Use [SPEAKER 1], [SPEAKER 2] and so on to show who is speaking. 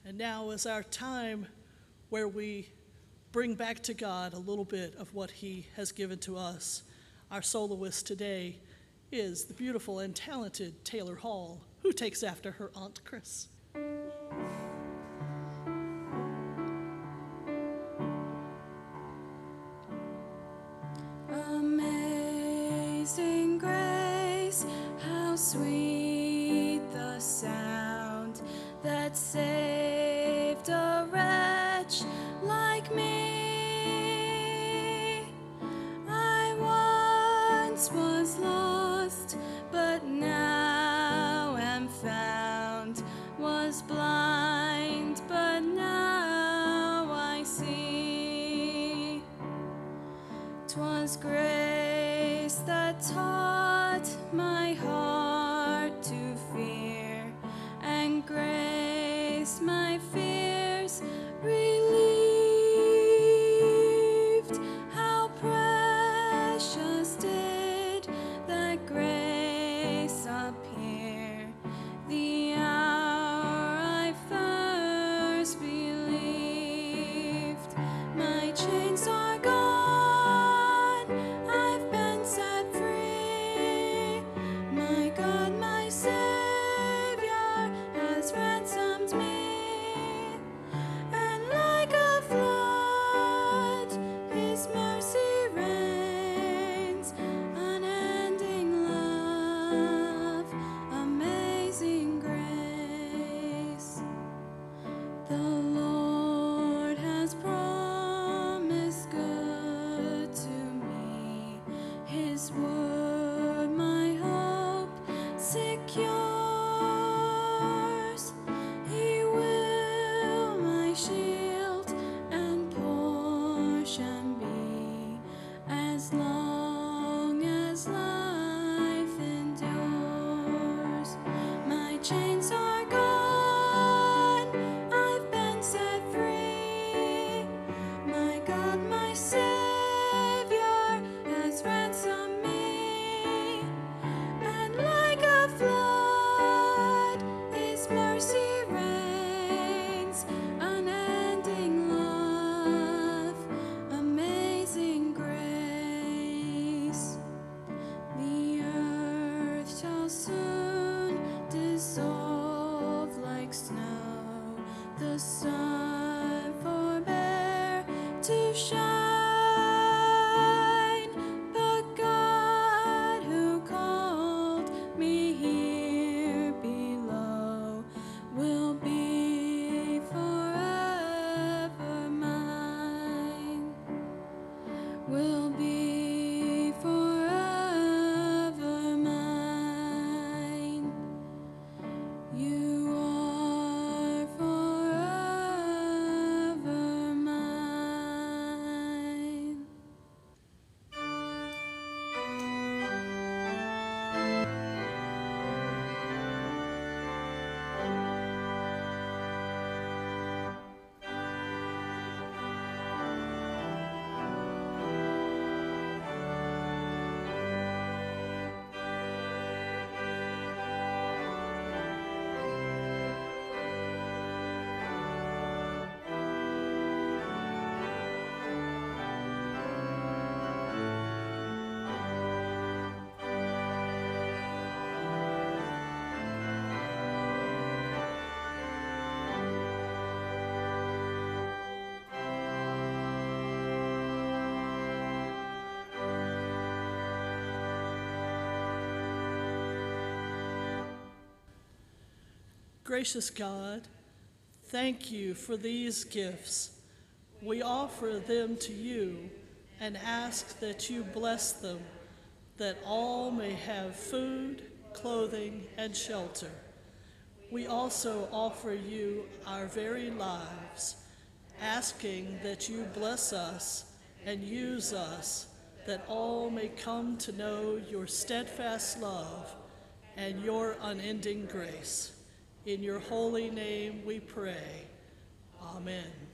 [SPEAKER 1] And now is our time where we bring back to God a little bit of what he has given to us. Our soloist today is the beautiful and talented Taylor Hall, who takes after her Aunt Chris.
[SPEAKER 2] Amazing grace, how sweet the sound that saved a wretch like me. I once was lost, but now am found, was blind, but now I see. 'Twas grace that taught my heart to fear, and grace my fears relieved. How precious did that grace appear the hour I first believed. My chains are gone, I've been set free. My God, my Savior has ransomed me. And like a flood, his mercy reigns. Unending love, amazing grace. The Lord has promised good to me. His word my hope secures. He will my shield and portion be, as long as life endures. My chains are gone, I've been set free. My God, my Savior has ransomed me. And like a flood, his mercy reigns. Unending love, amazing grace. The earth shall soon dissolve like snow. The sun forbear to shine. But God who called me here below will be forever mine. Will be forever mine. You are forever mine.
[SPEAKER 1] Gracious God, thank you for these gifts. We offer them to you and ask that you bless them, that all may have food, clothing, and shelter. We also offer you our very lives, asking that you bless us and use us, that all may come to know your steadfast love and your unending grace. In your holy name we pray. Amen.